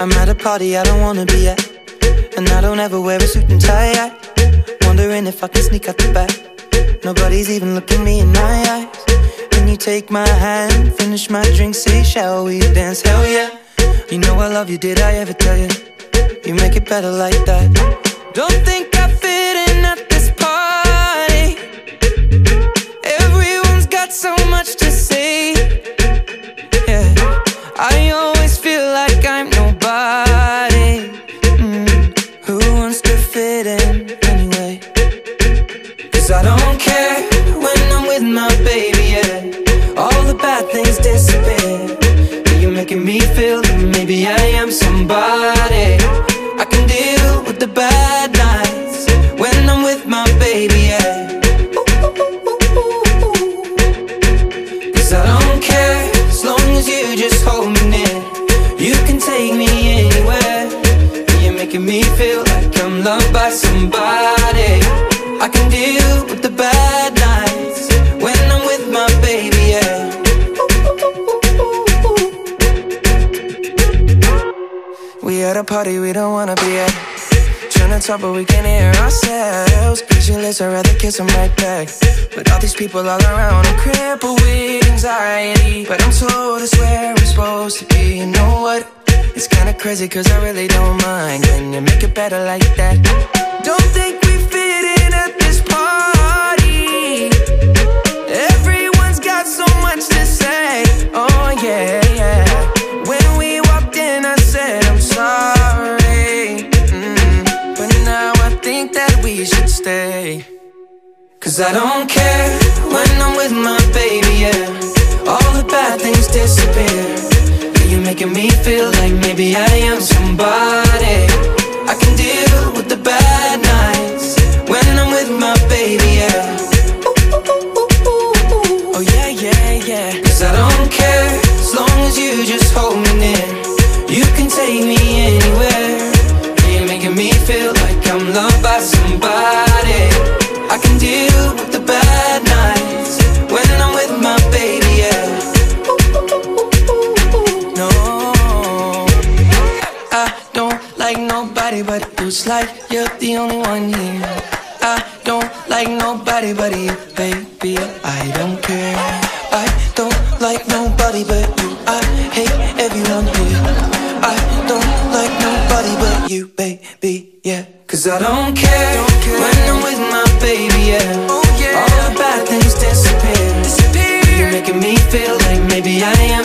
I'm at a party I don't wanna be at, and I don't ever wear a suit and tie yet. Wondering if I can sneak out the back. Nobody's even looking me in my eyes. When you take my hand, finish my drink, say shall we dance? Hell yeah. You know I love you, did I ever tell you? You make it better like that. Don't think I fit in at this party. Everyone's got so much to say. Yeah, I always feel like I'm nobody. Who wants to fit in anyway? 'Cause I don't care when I'm with my baby, yeah. All the bad things disappear. You're making me feel that maybe I am somebody. I can deal with the bad nights when I'm with my baby, yeah. 'Cause I don't care as long as you just hold me near. You can take me anywhere. You're making me feel like I'm loved by somebody. I can deal with the bad nights when I'm with my baby, yeah. We at a party we don't wanna be at. Trying to talk but we can't hear ourselves. Pictureless, I'd rather kiss them right back. But all these people all around, I'm crippled with anxiety. But I'm told it's where I'm supposed to be. You know what? It's kinda crazy 'cause I really don't mind. Can you make it better like that? Don't think we fit in at this party. Everyone's got so much to say. Oh yeah, yeah. When we walked in I said I'm sorry. But now I think that we should stay. 'Cause I don't care when I'm with my baby, yeah. All the bad things disappear. You're making me feel like maybe I am somebody. I can deal with the bad nights when I'm with my baby, yeah. Oh yeah, yeah, yeah. 'Cause I don't care as long as you just hold me near. You can take me anywhere. You're making me feel like I'm loved by somebody. I can deal with the bad nights when I'm with my baby, yeah. No, I don't like nobody but you. It's like you're the only one here. I don't like nobody but you, baby. I don't care. I don't like nobody but you. I hate everyone here. I don't like nobody but you, baby, yeah. 'Cause I don't care when I'm with my baby, yeah. Oh, yeah. All the bad things disappear. You're making me feel like maybe I am